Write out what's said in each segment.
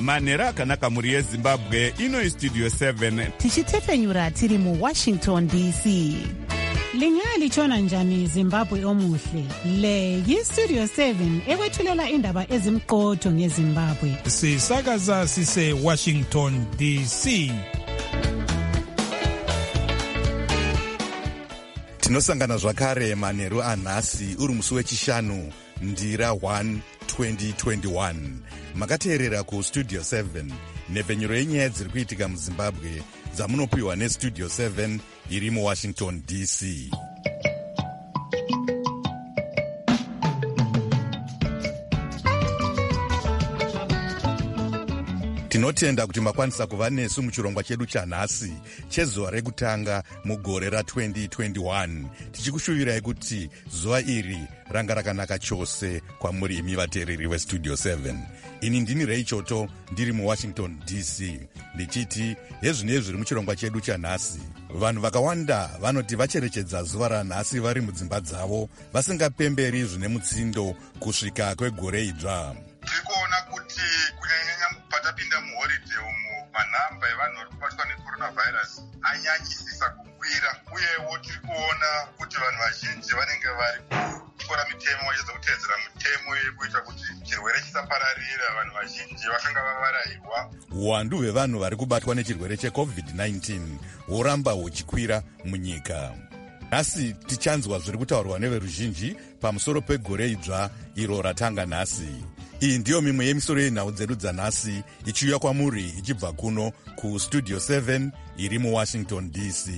Manheru akanaka mhuri yeZimbabwe. Ino Studio 7 tichitefenyura tiri muWashington DC. Lingalitshona njani Zimbabwe omuhle? Le yiStudio 7 ekwethulela indaba ezimqotho ngeZimbabwe. Sisakaza sise Washington DC. Tinosangana zvakare manheru anhasi uri musi wechishanu ndira 1 2021. Makateerera kuStudio 7 nhepfenyuro yenyaya dziri kuitika muZimbabwe dzamunopiwa neStudio 7 iri muWashington DC. Tinotenda kuti makwanisa kuva nesu muchirongwa chedu chanhasi chezuva rekutanga mugore ra2021. Tichikushuvirai kuti zuva iri ranga rakanaka chose kwamuri imi vateereri veStudio 7. Ini ndini Reichoto ndiri muWashington DC ndichiti hezvinezvi zviri muchirongwa chedu chanhasi. Vanhu vakawanda vanoti vacherechedza zuva ranhasi vari mudzimba dzavo vasingapemberi zvine mutsindo kusvika kwegore idzva. Tirikuona kuti kunyanya patapinda muholiday umu manhamba evanhu vari kubatwa necoronavirus anyanyisisa kukwira, uyewo tiri kuona kuti vanhu vazhinji vanenge vari kutora mitemo vachida kuteedzera mitemo yekuita kuti chirwere chisapararira. Vanhu vazhinji vakanga vavarairwa. Uwandu hwevanhu vari kubatwa nechirwere cheCovid-19 hworamba huchikwira munyika. Nhasi tichanzwa zviri kutaurwa neveruzhinji pamusoro pegore idzva iro ratanga nhasi. Iyi ndiyo mimwe yemisoro yenhau dzedu dzanhasi ichiuya kwamuri ichibva kuno kuStudio 7 iri muWashington DC.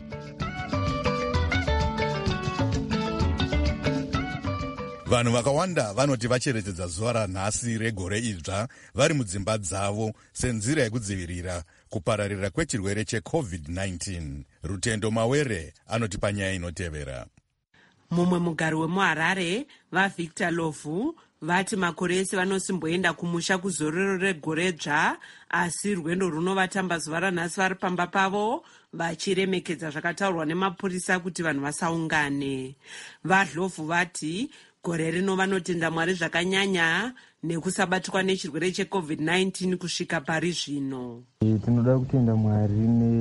Vanhu vakawanda vanoti vacherechedza zuva ranhasi regore idzva vari mudzimba dzavo senzira yekudzivirira kupararira kwechirwere cheCovid-19. Rutendo Mawere anoti panyaya inotevera. Mumwe mugari wemuHarare vaVictor Lovu vati makore ese vanosimboenda kumusha kuzororo regore dzva, asi rwendo runovatamba zuva ranhasi vari pamba pavo vachiremekedza zvakataurwa nemapurisa kuti vanhu vasaungane. VaLovu vati gore rino vanotenda Mwari zvakanyanya nekusabatwa nechirwere cheCovid-19 kusvika pari zvino. Tinoda kutenda Mwari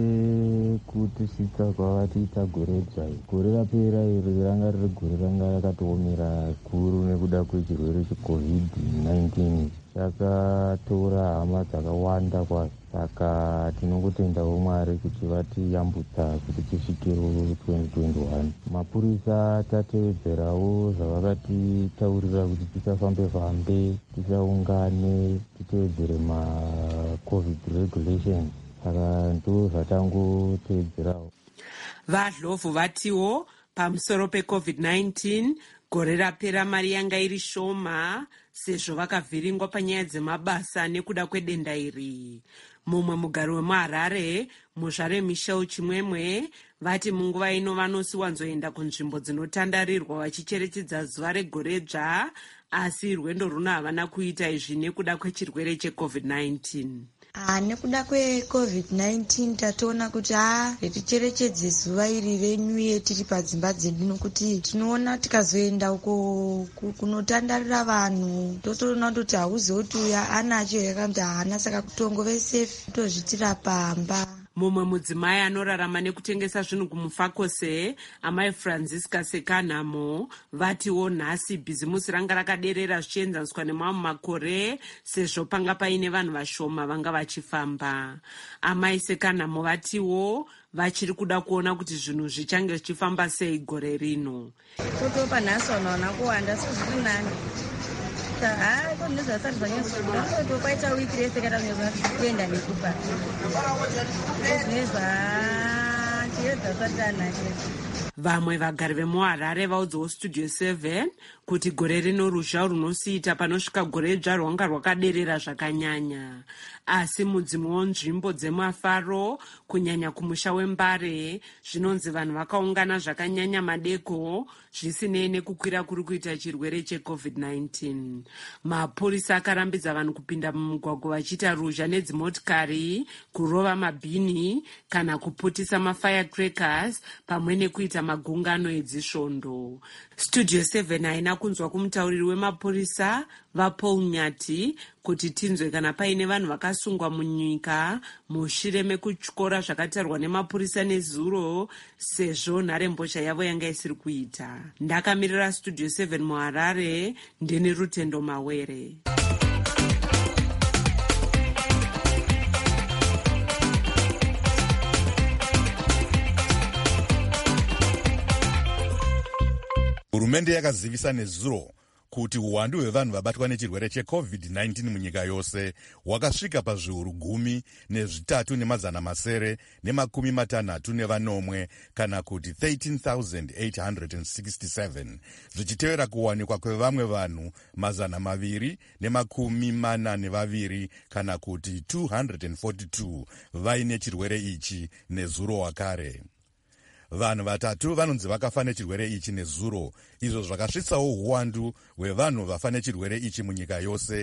nekutisvitsa kwavatiita gore dzai. Gore rapera iri ranga riri gore ranga rakatoomera kuru nekuda kwechirwere cheCovid-19 chakatora hama dzakawanda kwazvo. Saka tinongotendawo Mwari kuti vatiyambutsa kuti tisvikewo 2021. Mapurisa tatevedzerawo zvavakatitaurira kuti tisafambe tisaungane, titevedzere maCovid regulations. Saka ndo zvatangotevedzerawo. VaLovu vatiwo pamusoro peCovid-19 gore rapera mari yanga iri shoma sezvo vakavhiringwa panyaya dzemabasa nekuda kwedenda iri. Mumwe mugari wemuHarare Muzvare Michel Chimwemwe vati munguva ino vanosiwanzoenda kunzvimbo dzinotandarirwa vachicherechedza zuva regore dzva, asi rwendo runo havana kuita izvi nekuda kwechirwere cheCovid-19. Nekuda kweCovid-19 tatoona kuti ticherechedze zuva iri venyu tiri padzimba dzedu, nokuti tinoona tikazoenda uko kunotandarira vanhu totoona kuti hauzoti uya anacho yakanzi haana, saka kutongove safe tozvitira pamba. Mumwe mudzimai anorarama nekutengesa zvinhu kumufakose, amai Francisca Sekanamo, vatiwo nhasi bhizimusi ranga rakaderera zvichienzaniswa nemamwe makore sezvo panga paine vanhu vashoma vanga vachifamba. Amai Sekanamo vatiwo vachiri kuda kuona kuti zvinhu zvichange zvichifamba sei gore rino. Totopa nhasi vanhu vana kuwanda sezviri nani. Topaita wiki rese kana kuenda nekupa vamwe vagari vemuHarare vaudzawo Studio 7 kuti gore rino ruzha runosiita panosvika gore dzva rwanga rwakaderera zvakanyanya. Asi mudzimwewo nzvimbo dzemafaro kunyanya kumusha weMbare zvinonzi vanhu vakaungana zvakanyanya madeko zvisinei nekukwira kuri kuita chirwere cheCovid-19. Mapurisa akarambidza vanhu kupinda mumugwagwa vachiita ruzha nedzimotikari, kurova mabhini kana kuputisa mafirecrackers pamwe nekuita magungano edzisvondo. Studio 7 haina kunzwa kumutauriri wemapurisa vaPaul Nyati kuti tinzwe kana paine vanhu vakasungwa munyika mushure mekutyora zvakatarwa nemapurisa nezuro, sezvo nharembozha yavo yanga isiri kuita. Ndakamirira Studio 7 muHarare, ndini Rutendo Mawere. Hurumende yakazivisa nezuro kuti uwandu hwevanhu vabatwa nechirwere cheCovid-19 munyika yose hwakasvika pazviuru 10,960 kana kuti 13,867, zvichitevera kuwanikwa kwevamwe vanhu 242 kana kuti 242 vaine chirwere ichi nezuro wakare. Vanhu vatatu vanonzi vakafa nechirwere ichi nezuro, izvo zvakasvitsawo uwandu hwevanhu vafa nechirwere ichi munyika yose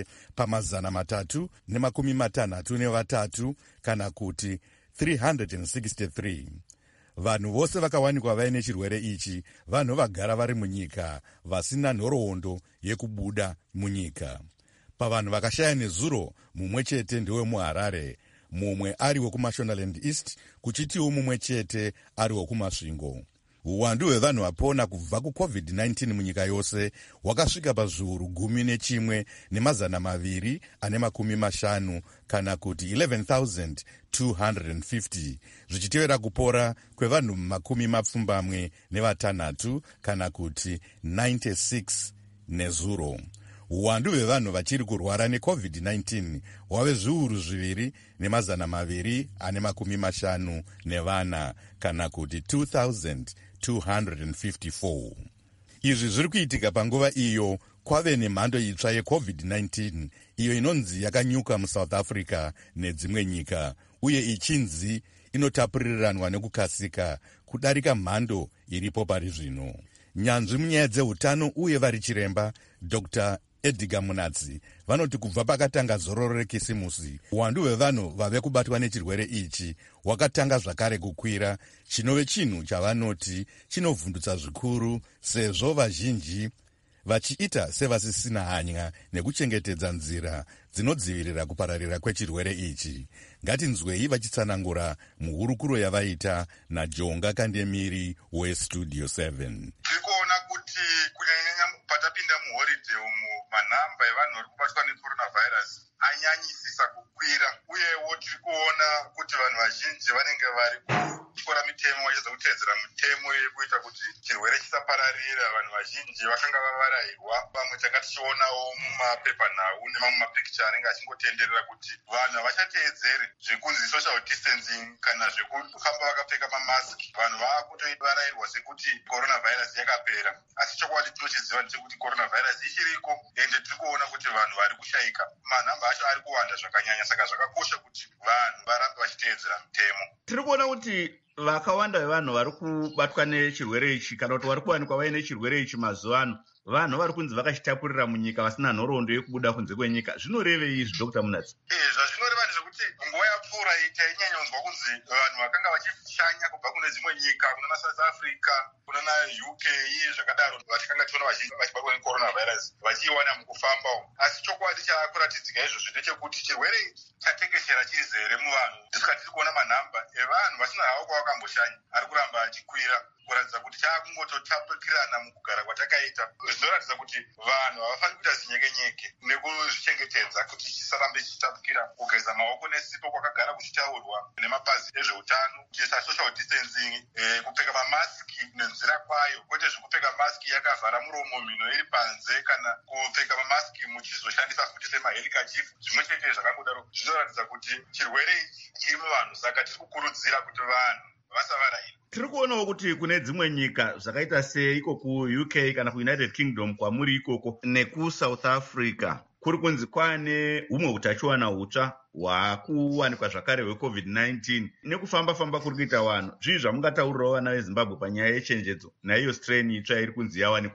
pa363 kana kuti 363. Vanhu vose vakawanikwa vaine chirwere ichi vanhu vagara vari munyika vasina nhoroondo yekubuda munyika. Pavanhu vakashaya nezuro, mumwe chete ndewe muHarare, mumwe ari wekuMashonaland East, kuchitiwo mumwe chete ari wekuMasvingo. Uwandu hwevanhu vapona kubva kuCovid-19 munyika yose hwakasvika pazviuru 11,250 kana kuti 11,250, zvichitevera kupora kwevanhu 76 kana kuti 96 nezuro. Uwandu hwevanhu vachiri kurwara neCovid-19 hwave zviuru 2,250 kana kuti 2,254. Izvi zviri kuitika panguva iyo kwave nemhando itsva yeCovid-19 iyo inonzi yakanyuka muSouth Africa nedzimwe nyika, uye ichinzi inotapuriranwa nekukasika kudarika mhando iripo pari zvino. Nyanzvi munyaya dzeutano uye vari chiremba Dr. Edgar Munatsi vanoti kubva pakatanga zororo rekisimusi, uwandu hwevanhu vave kubatwa nechirwere ichi hwakatanga zvakare kukwira, chinove chinhu chavanoti chinovhundutsa zvikuru, sezvo vazhinji vachiita sevasisina hanya nekuchengetedza nzira dzinodzivirira kupararira kwechirwere ichi. Ngatinzwei vachitsanangura muhurukuro yavaita naJonga Kandemiri weStudio 7. Tirikuona kuti kunyanya patapinda muholiday umu manhamba evanhu vari kubatwa necoronavirus anyanyisisa kukwira, uyewo tiri kuona kuti vanhu vazhinji vanenge vari kutyora mitemo vachiedza kutedzera mitemo yekuita kuti chirwere chisapararira. Vanhu vazhinji vakanga vavarairwa, vamwe tanga tichionawo mumapepanhau nemamwe mapikicha anenge achingotenderera kuti vanhu havachatedzeri zvekunzi social distancing kana zvekufamba vakapfeka mamasiki. Vanhu vakutovarairwa sekuti coronavirus yakapera, asi chokwadi tinochiziva ndechekuti coronavirus ichiriko, ende tiri kuona kuti vanhu vari kushaika, manhamba acho ari kuwanda zvakanyanya. Saka zvakakosha kuti vanhu varambe vachiteedzera mitemo. Tiri kuona kuti vakawanda vevanhu vari kubatwa nechirwere ichi kana kuti vari kuwanikwa vaine chirwere ichi mazuva ano, vanhu vari kunzi vakachitapurira munyika vasina nhoroondo yekubuda kunze kwenyika. Zvinorevei izvi Dr. Munatsi? Zvazvinoreva ndezvekuti nguva yapfuura tainyanyonzwa kunzi vanhu vakanga vachishanya kubva kune dzimwe nyika, kunana South Africa, kunana UK, zvakadaro, vatikanga tiona vazhinji vachibatwa necoronavirus vachiiwana mukufamba umu. Asi chokwadi chaakuratidzika izvozvi ndechekuti chirwere chatekeshera chizere muvanhu. Ndisika tiri kuona manhamba evanhu vasina havo kwavakamboshanya ari kuramba achikwira, kuratidza kuti chaakungototapukirana mukugara kwatakaita. Zvinoratidza kuti vanhu havafaniri kuita zinyekenyeke nekuzvichengetedza kuti chisarambe chichitapukira. Kugeza maoko nesipo kwakagara kuchitaurwa nemapazi ezveutano, kuisa social distancing, kupfeka mamasiki nenzira kwayo, kwete zvekupfeka masiki yakavhara muromo, mhino iri panze, kana kupfeka mamasiki muchizoshandisa futi semaherikachifu. Zvimwe chete zvakangodaro zvinoratidza kuti chirwere chiri muvanhu. Saka tiri kukurudzira kuti vanhu vasavaraira. Tiri kuonawo kuti kune dzimwe nyika zvakaita seiko kuUK kana kuUnited Kingdom kwamuri ikoko nekuSouth Africa kuri kunzi kwane humwe utachiwana hutsva hwakuwanikwa zvakare hweCovid-19 nekufamba-famba kuri kuita vanhu. Zvii zvamungataurirawo vana veZimbabwe panyaya yechenjedzo naiyo strain itsva iri kunzi yawanikwa?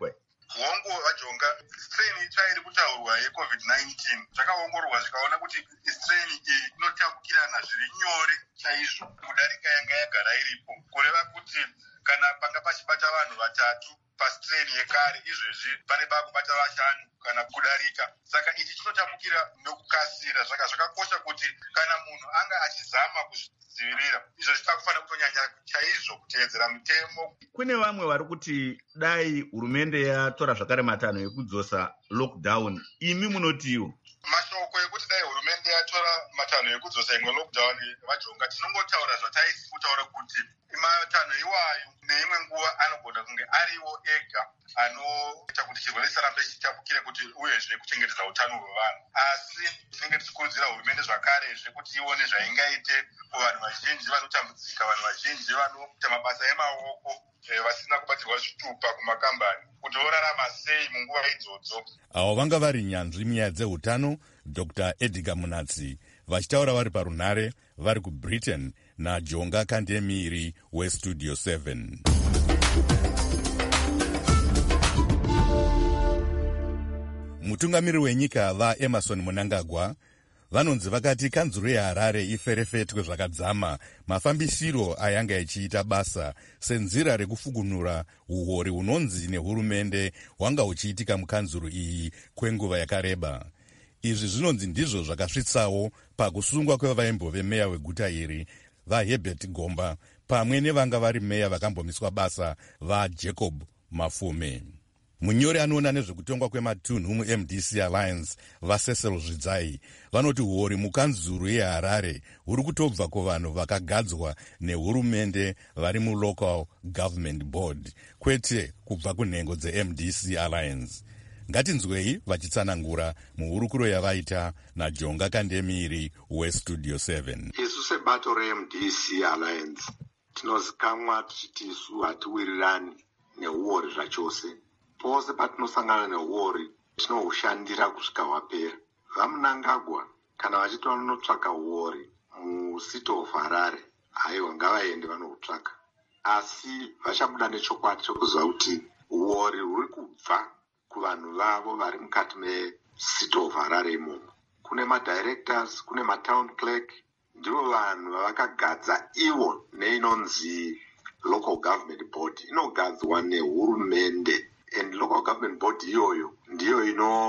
hongu vajonga strain itsva iri kutaurwa yecovid-19 zvakaongororwa zvikaona kuti strain iyi inotapukirana zviri nyore chaizvo kudarika yanga yagara iripo, kureva kuti kana panga pachibata vanhu vatatu pastrain yekare, izvezvi pane pakubata 5 kana kudarika. Saka ichi chinotapukira nokukasira. Saka zvakakosha kuti kana munhu anga achizama kuzvidzivirira, izvo zvitakufanira kutonyanya chaizvo kuteedzera mitemo. Kune vamwe vari kuti dai hurumende yatora zvakare matanho ekudzosa lockdown, imi munotiwo? Mashoko ekuti dai hurumende yatora matanho ekudzosa imwe lockdown, vajonga tinongotaura zvataisi kutaura kuti matanho iwayo neimwe nguva anogona kunge ariwo ega anoita kuti chirwere chisarambe chichitapukira kuti uyezve kuchengetedza utano hwevanhu. Asi tinenge tichikurudzira hurumende zvakarezve kuti ione zvaingaite kuvanhu vazhinji vanotambudzika, vanhu vazhinji vanoita mabasa emaoko vasina kubatirwa zvitupa kumakambani, kuti vorarama sei munguva idzodzo. Avo vanga vari nyanzvi munyaya dzeutano, Dr. Edgar Munatsi, vachitaura vari parunhare vari kuBritain naJonga Kandemiri weStudio 7. Mutungamiri wenyika vaEmerson Mnangagwa vanonzi vakati kanzuro yeHarare iferefetwe zvakadzama mafambisiro ayanga ichiita basa senzira rekufukunura uori hunonzi nehurumende hwanga huchiitika mukanzuro iyi kwenguva yakareba. Izvi zvinonzi ndizvo zvakasvitsawo pakusungwa kwevaimbove meya weguta iri vaHerbert Gomba pamwe nevanga vari meya vakambomiswa basa vaJacob Mafume. Munyori anoona nezvekutongwa kwematunhu muMDC Alliance vaCecil Zvidzai vanoti huori mukanzuro yeHarare huri kutobva kuvanhu vakagadzwa nehurumende vari muLocal Government Board, kwete kubva kunhengo dzeMDC Alliance. Ngatinzwei vachitsanangura muhurukuro yavaita naJonga Kandemiri weStudio 7. Isu sebato reMDC Alliance tinozikamwa tichiti isu hatiwirirani neuori zvachose. Pose patinosangana neuori tinohushandira kusvika hwapera. VaMnangagwa kana vachiti vanotsvaka uori mucity of Harare, haiwa ngavaende vanohutsvaka, asi vachabuda nechokwadi chokuziva kuti uori huri kubva kuvanhu vavo vari mukati mecity of Harare imomo. Kune madirectors, kune matown clerk, ndivo vanhu vavakagadza ivo neinonzi local government board, inogadzwa nehurumende. And local government board iyoyo ndiyo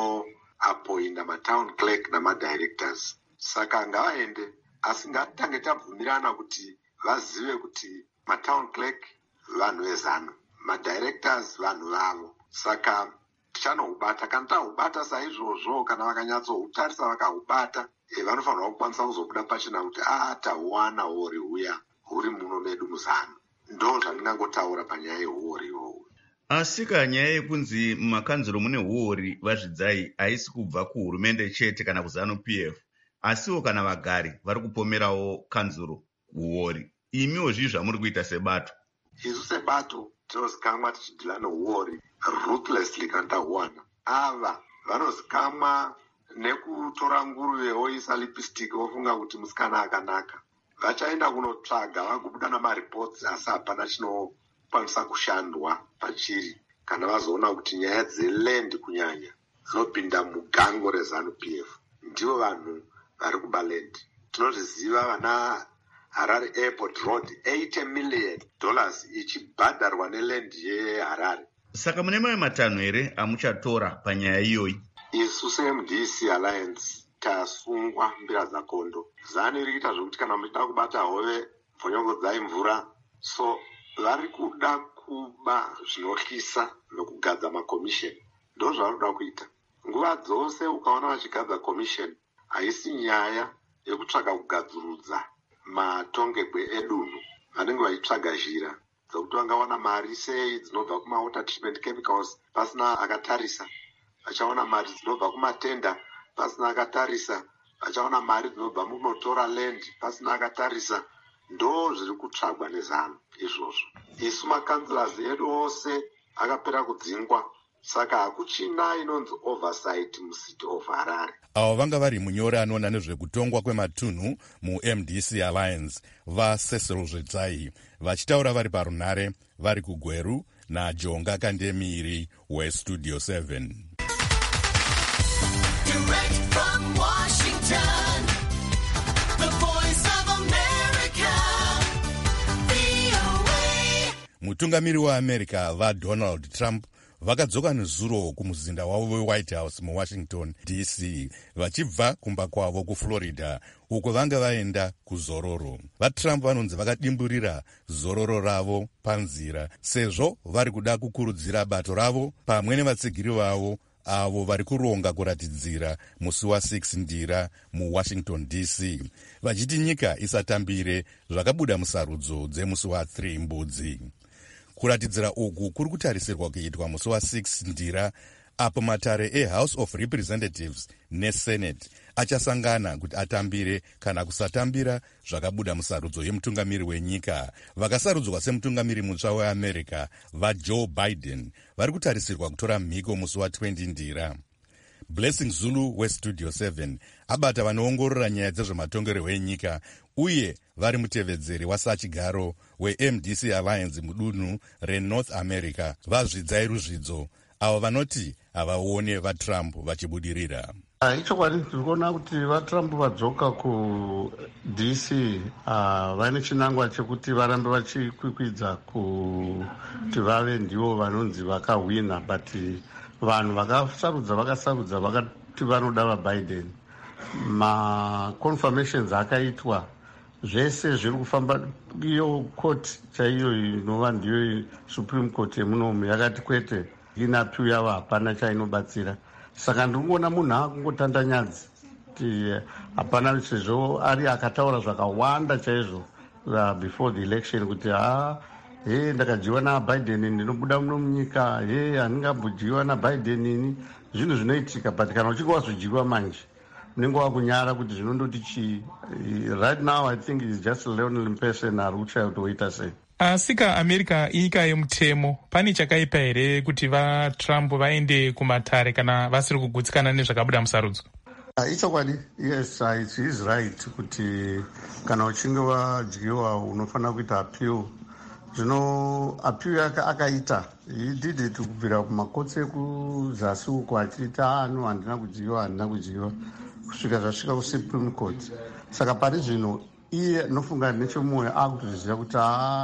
inoapoinda matown clerk namadirectors. Saka ngavaende, asi ngatitange tabvumirana kuti vazive kuti matown clerk vanhu vezano, madirectors vanhu vavo. Saka tichanohubata, kana tahubata saizvozvo, kana vakanyatsohutarisa vakahubata, vanofanirwa kukwanisa kuzobuda pachena kuti tahuwana uori huya huri muno medu muzano. Ndo zvandingangotaura panyaya yeuori iwowo. Asi kanyaya yekunzi mumakanzuro mune huori vaZvidzai haisi kubva kuhurumende chete kana kuZANU-PF, asiwo kana vagari vari kupomerawo kanzuro huori. Imiwo zvii zvamuri kuita sebato? Isu sebato tinozikamwa tichidhila neuori ruthlessly kana tahuwana. Ava vanozikamwa nekutora nguruve voisa lipstick vofunga kuti musikana akanaka. Vachaenda kunotsvaga vagobuda namareports asi hapana chinokwanisa kushandwa pachiri kana vazoona kuti nyaya dzeland kunyanya dzinopinda mugango reZANU-PF. Ndivo vanhu vari kuba land. Tinozviziva vana Harare Airport Road $80 million ichibhadharwa neland yeHarare. Saka mune mamwe matanho here amuchatora panyaya iyoyi? Isu seMDC Alliance tasungwa mbira dzakondo. ZANU iri kuita zvokuti kana muchida kubata hove mvonyongodzai mvura. So vari kuda kuba zvinotyisa nokugadza makomisheni. Ndo zvavari kuda kuita. Nguva dzose ukaona vachigadza komisheni haisi nyaya yekutsvaga kugadzurudza matongegwe edunhu. Vanenge vachitsvaga zhira dzokuti vangawana mari sei dzinobva kumawater treatment chemicals pasina akatarisa. Vachaona mari dzinobva kumatenda pasina akatarisa. Vachaona mari dzinobva munotora land pasina akatarisa. Ndo zviri kutsvagwa neZANU izvozvo. Isu makanzilers edu ose akapera kudzingwa, saka hakuchina inonzi oversight mucity of Harare. Avo vanga vari munyori anoona nezvekutongwa kwematunhu muMDC Alliance vaCecil Zvidzai vachitaura vari parunhare vari kuGweru najonga Kandemiri weStudio 7. Direct from Washington, the voice of America, VOA. Mutungamiri waAmerica vaDonald Trump vakadzoka nezuro kumuzinda wavo weWhite House muWashington DC vachibva kumba kwavo kuFlorida uko vanga vaenda kuzororo. VaTrump vanonzi vakadimburira zororo ravo panzira sezvo vari kuda kukurudzira bato ravo pamwe nevatsigiri vavo avo vari kuronga kuratidzira musi wa6 ndira muWashington DC vachiti nyika isatambire zvakabuda musarudzo dzemusi wa3 mbudzi. Kuratidzira uku kuri kutarisirwa kuitwa musi wa6 ndira apo matare eHouse of Representatives neSenate achasangana kuti atambire kana kusatambira zvakabuda musarudzo yemutungamiri wenyika. Vakasarudzwa semutungamiri mutsva weAmerica vaJoe Biden vari kutarisirwa kutora mhiko musi wa20 ndira. Blessing Zulu weStudio 7 abata vanoongorora nyaya dzezvematongerwo enyika uye vari mutevedzeri wasachigaro weMDC Alliance mudunhu reNorth America vazvidzai ruzvidzo avo vanoti havaone vaTrump vachibudirira. Ichokwadi tiri kuona kuti vaTrump vadzoka kuDC vane chinangwa chekuti varambe vachikwikwidza kuti vave ndivo vanonzi vakahwina, but vanhu vakasarudza vakati vanoda vaBiden. Maconfirmations akaitwa zvese zviri kufamba. Iyo court chaiyo inova ndiyo Supreme Court yemunomu yakati kwete inapiwa yavo hapana chainobatsira. Saka ndikuona munhu akungotanda nyadzi kuti hapana, sezvo ari akataura zvakawanda chaizvo before the election kuti ndakadyiwa naBiden ndinobuda muno munyika, handingambodyiwa naBiden ini. Zvinhu zvinoitika, but kana uchinge wazodyiwa manje unenge wakunyara kuti zvinondoti chii. Right now I think it's just a lonely person ari kuchaya kuti woita sei. Asika America inyika yemutemo, pane chakaipa here kuti vaTrump vaende kumatare kana vasiri kugutsikana nezvakabuda musarudzo? Ichokwadi, yes, it's his right kuti kana uchinge wadyiwa unofanira kuita appeal. Zvino appeal akaita, he did it kubvira kumakotsi ekuzasi uko achiita handina kudyiwa kusvika zvasvika kuSupreme Court. Saka pari zvino iye nofunga nechemwoyo akutozviziva kuti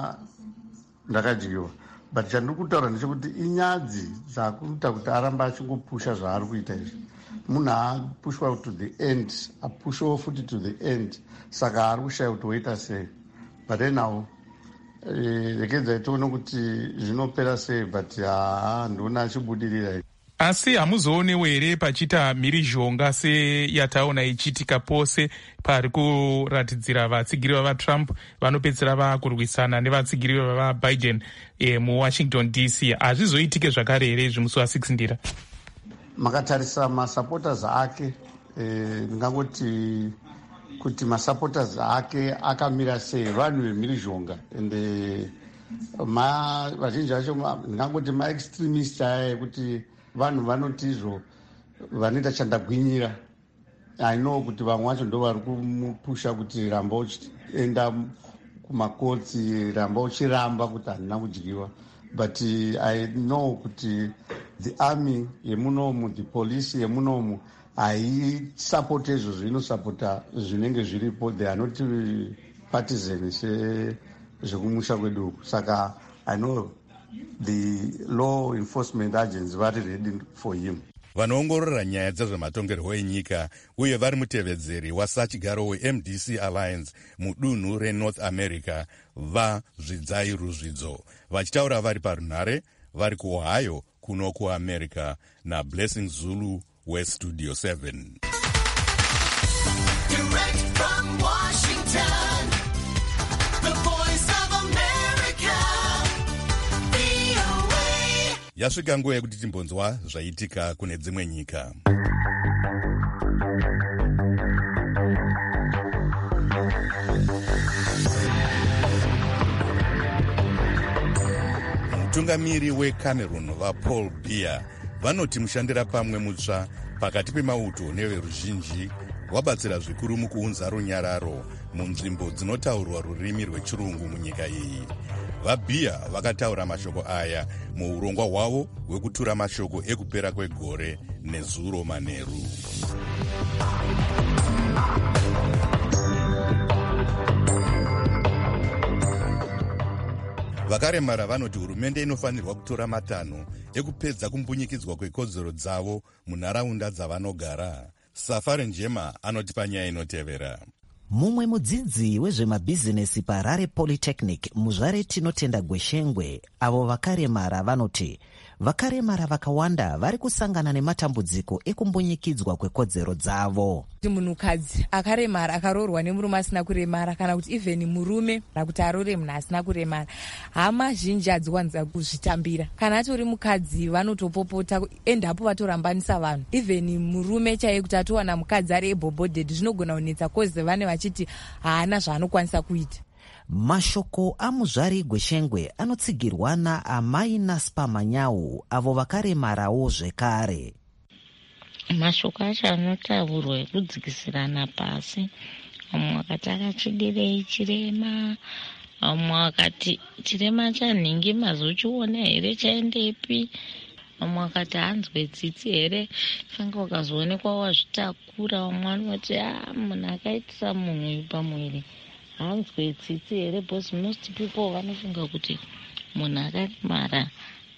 ndakadyiwa, but chandiri kutaura ndechekuti inyadzi dzakuita kuti aramba achingopusha zvaari kuita izvi. Munhu apushwa to the end, apushawo futi to the end, saka ari kushaya kuti woita sei. But anyhow rekedza tione kuti zvinopera sei, but ndoona achibudirira. Asi hamuzoonewo here pachiita mhirizhonga seyataona ichiitika pose pari kuratidzira vatsigiri vavaTrump vanopedzera vakurwisana nevatsigiri vavaBiden muWashington DC. Hazvizoitike zvakare here izvi musi wa6 ndira? Makatarisa masupporters ake, ndingangoti kuti masupporters ake akamira sei, vanhu vemhirizhonga, ende vazhinji vacho ndingangoti maextremist aya ekuti vanhu vanoti izvo vanoita chandagwinyira. I know kuti vamwe vacho ndo vari kumupusha kuti ramba uchienda kumakotsi, ramba uchiramba kuti handina kudyiwa. But I know kuti the army yemunomu, the police yemunomu haisapoti izvo zvinosapota zvinenge zviripo. They are not partisan sezvekumusha kwedu uku. Saka I know the law enforcement agents vari ready for him. Vanoongorora nyaya dzezvematongerwo enyika uye vari mutevedzeri wasachigaro weMDC Alliance mudunhu reNorth America vazvidzai ruzvidzo vachitaura vari parunhare vari kuOhio kuno kuAmerica naBlessing Zulu weStudio 7. Direct from Washington, the voice of America, VOA. Yasvika nguva yekuti timbonzwa zvaitika kune dzimwe nyika. Mutungamiri weCameroon vaPaul Biya vanoti mushandira pamwe mutsva pakati pemauto neveruzhinji wabatsira zvikuru mukuunza runyararo munzvimbo dzinotaurwa rurimi rwechirungu munyika iyi. vabhiya vakataura mashoko aya muurongwa hwavo hwekutura mashoko ekupera kwegore nezuro manheru. vakaremara vanoti hurumende inofanirwa kutora matanho ekupedza kumbunyikidzwa kwekodzero dzavo munharaunda dzavanogara. Safari Njema anoti panyaya inotevera. Mumwe mudzidzi wezvemabhizinesi paRare Polytechnic, Muzvare Tinotenda Gweshengwe, avo vakaremara vanoti vakaremara vakawanda vari kusangana nematambudziko ekumbunyikidzwa kwekodzero dzavo. Munhukadzi akaremara akaroorwa nemurume asina kuremara, kana kuti even murume kuti arore munhu asina kuremara, hama zhinji hadzikwanisa kuzvitambira. Kana atori mukadzi vanotopopota endapo vatorambanisa vanhu. Even murume chaiye kuti atowana mukadzi ari ebhobhodhedhi zvinogona kunetsa kozi vane vachiti haana zvaanokwanisa kuita. Mashoko aMuzvari Gweshengwe anotsigirwa naamai Naspa Manyau, avo vakaremarawo zvekare. Mashoko acho anotaurwa ekudzikisirana pasi. Vamwe vakati akachidirei chirema, vamwe vakati chirema chanhingi mazochiona here chaendepi, vamwe vakati hanzwe tsitsi here fanga ukazoonekwa wazvitakura, vamwe vanoti munhu akaitisa munhu uyu pamwiri hanzwe tsitsi here, because most people vanofunga kuti munhu akaremara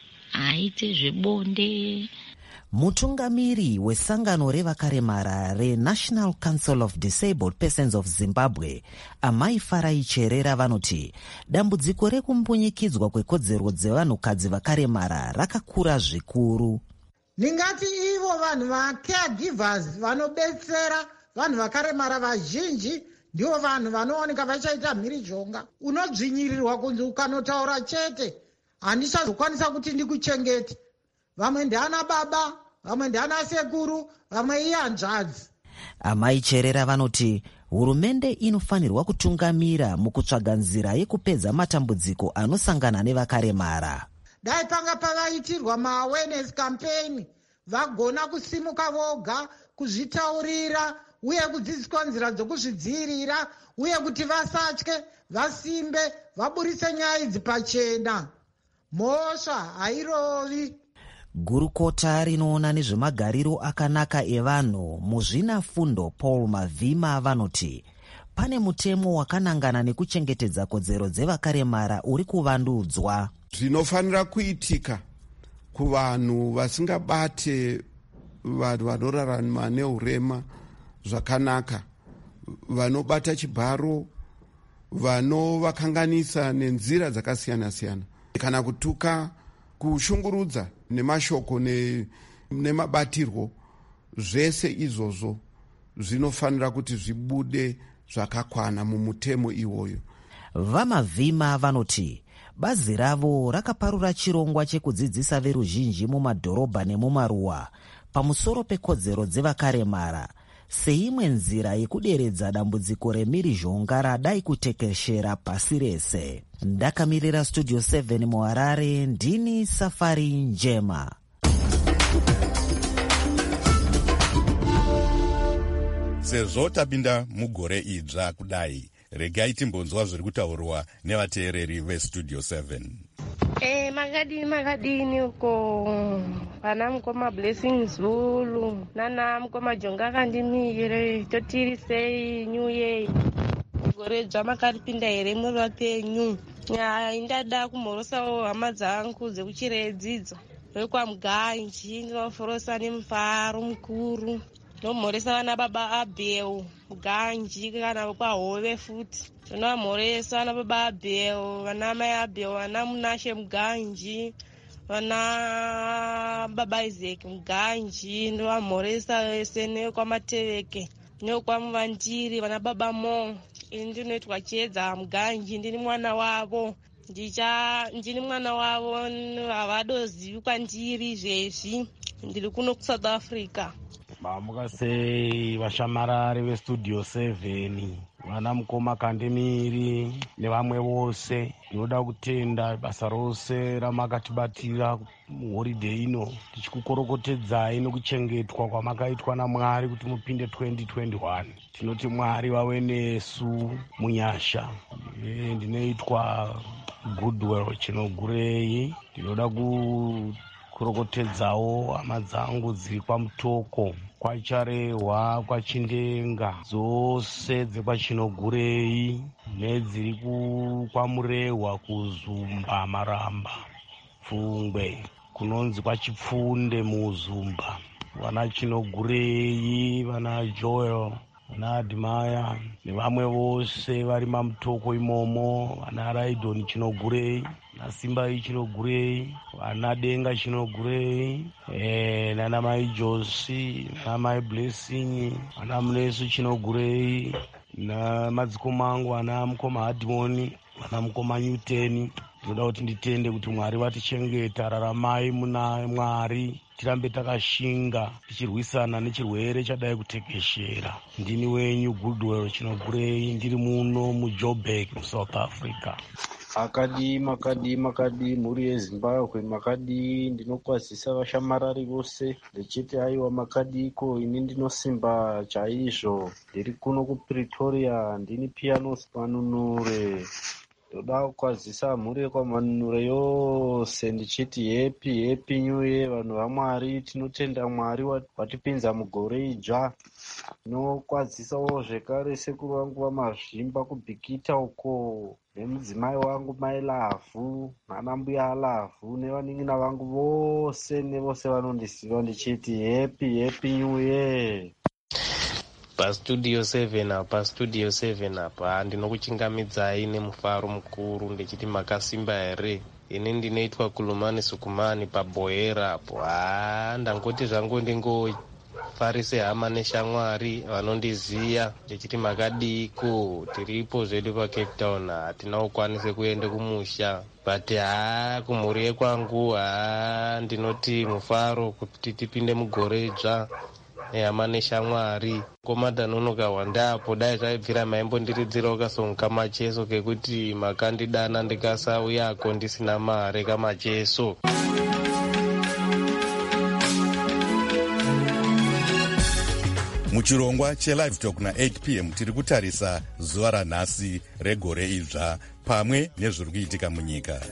aite zvebonde. Mutungamiri wesangano revakaremara reNational Council of Disabled Persons of Zimbabwe, Amai Farai Cherera, vanoti dambudziko rekumbunyikidzwa kwekodzero dzevanhukadzi vakaremara rakakura zvikuru. Ndingati ivo vanhu vacaregivers vanobetsera vanhu vakaremara vazhinji ndivo vanhu vanooneka vachaita mhirizhonga. Unodzvinyirirwa kunzi ukanotaura chete handichazokwanisa kuti ndikuchengete. Vamwe ndiana baba, vamwe ndiana sekuru, vamwe ihanzvadzi. Amai Cherera vanoti hurumende inofanirwa kutungamira mukutsvaga nzira yekupedza matambudziko anosangana nevakaremara. Dai panga pavaitirwa ma-awareness campaign, vagona kusimuka voga, kuzvitaurira, uye kudzidziswa nzira dzokuzvidzivirira, uye kuti vasatye, vasimbe, vaburise nyaya idzi pachena. Mhosva hairovi. Gurukota rinoona nezvemagariro akanaka evanhu muzvinafundo Paul Mavhima vanoti pane mutemo wakanangana nekuchengetedza kodzero dzevakaremara uri kuvandudzwa. Zvinofanira kuitika kuvanhu vasingabate vanhu vanorarama neurema zvakanaka, vanobata chibharo, vanovakanganisa nenzira dzakasiyana siyana, kana kutuka, kushungurudza nemashoko nemabatirwo. Zvese izvozvo zvinofanira kuti zvibude zvakakwana mumutemo iwoyo. Vamavhima vanoti bazi ravo rakaparura chirongwa chekudzidzisa veruzhinji mumadhorobha nemumaruwa pamusoro pekodzero dzevakaremara seimwe nzira yekuderedza dambudziko remhirizhonga radai kutekeshera pasi rese. Ndakamirira Studio 7 muHarare, ndini Safari Njema. Sezvo tapinda mugore idzva kudai, regai timbonzwa zviri kutaurwa nevateereri veStudio 7. Makadini uko pana mukoma Blessing Zulu nana mukoma Jonga kandimire totiri sei New Year gore dzamakaripinda here muri vapenyu. Indada kumhorosawo hama dzangu dzekuchire dzidzo rekwaMuganji, ndinoforosa nemufaro mukuru, nomhoresa vana baba Abel Muganji kana wekwahove futi. Ndinomhoresa vana baba Abel, vana mai Abel, vana Munashe Muganji, vana baba Isaac Muganji, ndovamhoresa vese nekwaMateveke nekwamuvandiri vana baba Mo. Ndinoitwa Chiedza Muganji, ndini mwana wavo. Ndini mwana wavo, havadozivi kwandiri zvezvi. Ndiri kuno kuSouth Africa. Mamukasei vashamarari veStudio 7, vana mukoma Kandemiri nevamwe vose. Ndinoda kutenda basa rose ramakatibatira muhoride ino, tichikukorokotedzai nekuchengetwa kwamakaitwa naMwari kuti mupinde 2021. Tinoti Mwari wave nesu munyasha. Ndinoitwa goodwill chinogurei. Ndinoda kurokotedzawo hama dzangu dziri kwamutoko, kwacharehwa, kwachindenga, dzose dzekwachinogurei nedziri kwamurehwa, kuzumba, maramba, pfungwe, kunonzi kwachipfunde muzumba, vana chinogurei, vana joel, vana admaya nevamwe vose vari mamutoko imomo, vana raidhoni chinogurei, vana simbai chinogurei, vana denga chinogurei, nana mai josi, nana mai blessing, vana munesu chinogurei, namadzikoma angu vana mukoma hadhimoni, vana mukoma newteni. Ndinoda kuti nditende kuti Mwari vatichengeta. Raramai muna Mwari, tirambe takashinga tichirwisana nechirwere chadai kutekeshera. Ndini wenyu goodwill chinogurei, ndiri muno muJoburg muSouth Africa. Makadi mhuri yeZimbabwe, makadi. Ndinokwazisa vashamarari vose ndichiti aiwa makadi iko, ini ndinosimba chaizvo, ndiri kuno kuPretoria, ndini Pianos Manunure. Ndoda kukwazisa mhuri yekwaManunure yose ndichiti happy new year vanhu vaMwari. Tinotenda Mwari watipinza mugore idzva. Tinokwazisawo zvekare sekuru vangu vaMazvimba kuBhikita uko, nemudzimai wangu mai Lavhu, nana mbuya Lavhu, nevanin'ina vangu vose nevose vanondiziva ndichiti happy new year. Pastudio 7 apa ndinokuchingamidzai nemufaro mukuru ndichiti makasimba here. Ini ndinoitwa Kulumani Sukumani paBoera apo. Ndangoti zvangu ndingofarise hama neshamwari vanondiziya ndichiti makadiko. Tiripo zvedu paCape Town, hatina kukwanise kuende kumusha, but kumhuri yekwangu ndinoti mufaro kuti tipinde mugore idzva nehama neshamwari. Komadhanonoka wandapo dai zvaibvira maimbondiridzirawo kasongo kamacheso kekuti makandidana ndikasauyako ndisina mare kamacheso. muchirongwa chelive talk na8 p.m. tiri kutarisa zuva ranhasi regore idzva pamwe nezviri kuitika munyika.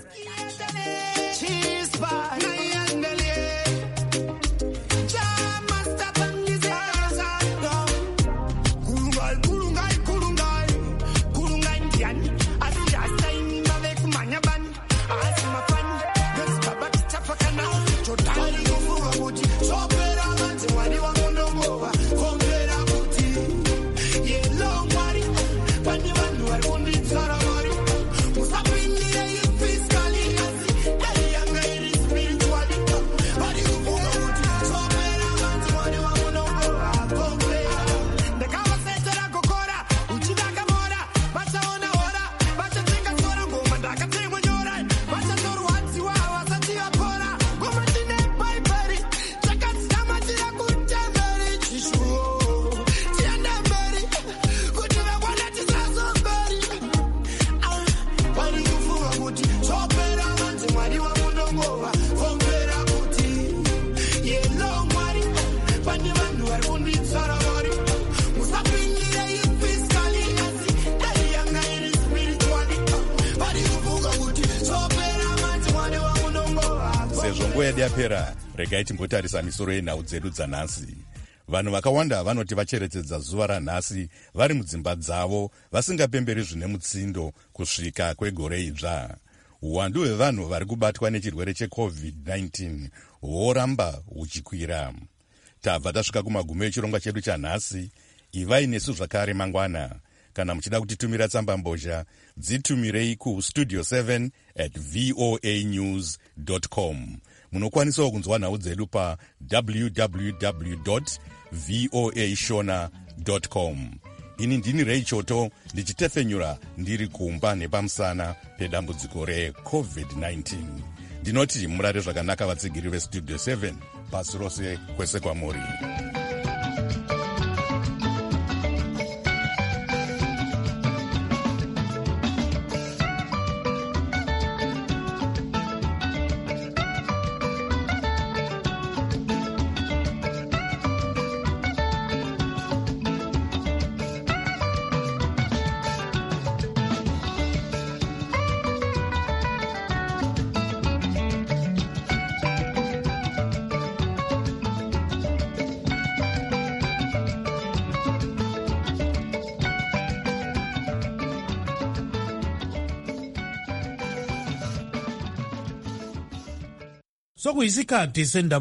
yapera, regai timbotarisa misoro yenhau dzedu dzanhasi. Vanhu vakawanda vanoti vacherechedza zuva ranhasi vari mudzimba dzavo vasingapemberi zvine mutsindo kusvika kwegore idzva. Uwandu hwevanhu vari kubatwa nechirwere cheCovid-19 hworamba huchikwira. Tabva tasvika kumagumo echirongwa chedu chanhasi. Ivai nesu zvakare mangwana. Kana muchida kutitumira tsamba mbozha, dzitumirei kustudio 7@voanews.com. Munokwanisawo kunzwa nhau dzedu pa www.voashona.com. Ini ndini Ray Choto ndichitefenyura ndiri kumba nepamusana pedambudziko reCovid-19. Ndinoti murare zvakanaka vatsigiri vestudio 7 pasi rose kwese kwamuri. sokuyisikhathi sendaba